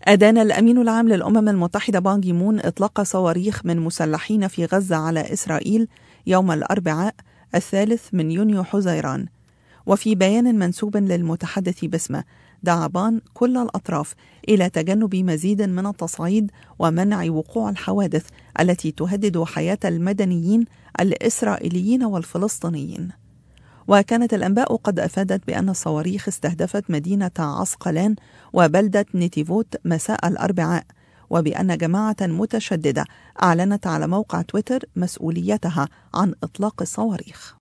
أدان الأمين العام للأمم المتحدة بان كي مون إطلاق صواريخ من مسلحين في غزة على إسرائيل يوم الأربعاء 3 يونيو حزيران. وفي بيان منسوب للمتحدث باسمه، دعا بان كل الأطراف إلى تجنب مزيد من التصعيد ومنع وقوع الحوادث التي تهدد حياة المدنيين الإسرائيليين والفلسطينيين. وكانت الأنباء قد أفادت بأن الصواريخ استهدفت مدينة عسقلان وبلدة نيتيفوت مساء الأربعاء، وبأن جماعة متشددة أعلنت على موقع تويتر مسؤوليتها عن إطلاق الصواريخ.